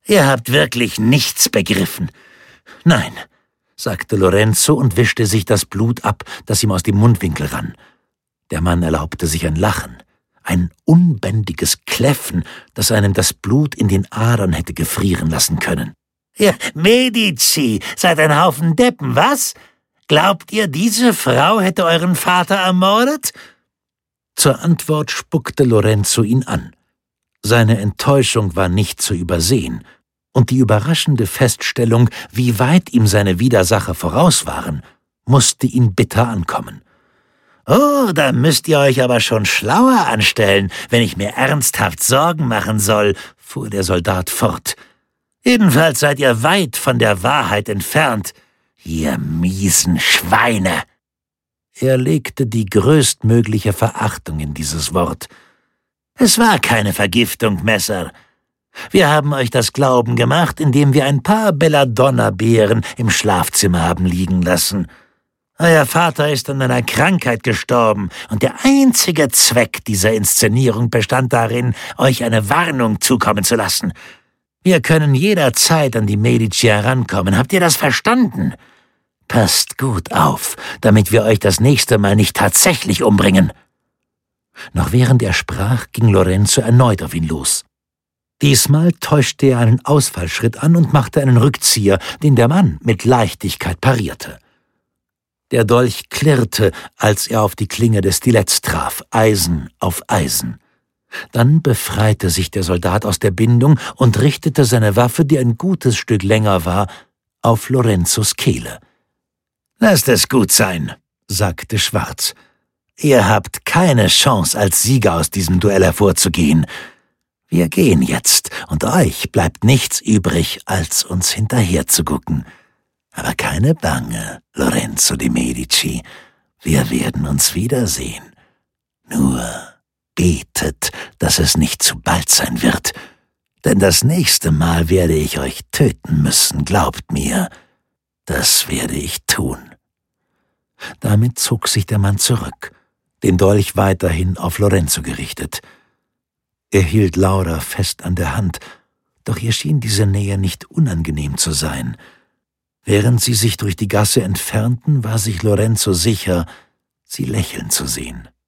Ihr habt wirklich nichts begriffen. Nein, sagte Lorenzo und wischte sich das Blut ab, das ihm aus dem Mundwinkel rann. Der Mann erlaubte sich ein Lachen, ein unbändiges Kläffen, das einem das Blut in den Adern hätte gefrieren lassen können. »Ihr Medici seid ein Haufen Deppen, was? Glaubt ihr, diese Frau hätte euren Vater ermordet?« Zur Antwort spuckte Lorenzo ihn an. Seine Enttäuschung war nicht zu übersehen, und die überraschende Feststellung, wie weit ihm seine Widersacher voraus waren, musste ihn bitter ankommen. »Oh, da müsst ihr euch aber schon schlauer anstellen, wenn ich mir ernsthaft Sorgen machen soll«, fuhr der Soldat fort. »Jedenfalls seid ihr weit von der Wahrheit entfernt, ihr miesen Schweine!« Er legte die größtmögliche Verachtung in dieses Wort. »Es war keine Vergiftung, Messer. Wir haben euch das Glauben gemacht, indem wir ein paar Belladonna-Beeren im Schlafzimmer haben liegen lassen. Euer Vater ist an einer Krankheit gestorben, und der einzige Zweck dieser Inszenierung bestand darin, euch eine Warnung zukommen zu lassen. Wir können jederzeit an die Medici herankommen, habt ihr das verstanden? Passt gut auf, damit wir euch das nächste Mal nicht tatsächlich umbringen.« Noch während er sprach, ging Lorenzo erneut auf ihn los. Diesmal täuschte er einen Ausfallschritt an und machte einen Rückzieher, den der Mann mit Leichtigkeit parierte. Der Dolch klirrte, als er auf die Klinge des Stiletts traf, Eisen auf Eisen. Dann befreite sich der Soldat aus der Bindung und richtete seine Waffe, die ein gutes Stück länger war, auf Lorenzos Kehle. »Lasst es gut sein«, sagte Schwarz. »Ihr habt keine Chance, als Sieger aus diesem Duell hervorzugehen. Wir gehen jetzt, und euch bleibt nichts übrig, als uns hinterherzugucken. Aber keine Bange, Lorenzo de' Medici, wir werden uns wiedersehen. Nur betet, dass es nicht zu bald sein wird, denn das nächste Mal werde ich euch töten müssen, glaubt mir. Das werde ich tun.« Damit zog sich der Mann zurück, den Dolch weiterhin auf Lorenzo gerichtet. Er hielt Laura fest an der Hand, doch ihr schien diese Nähe nicht unangenehm zu sein. Während sie sich durch die Gasse entfernten, war sich Lorenzo sicher, sie lächeln zu sehen.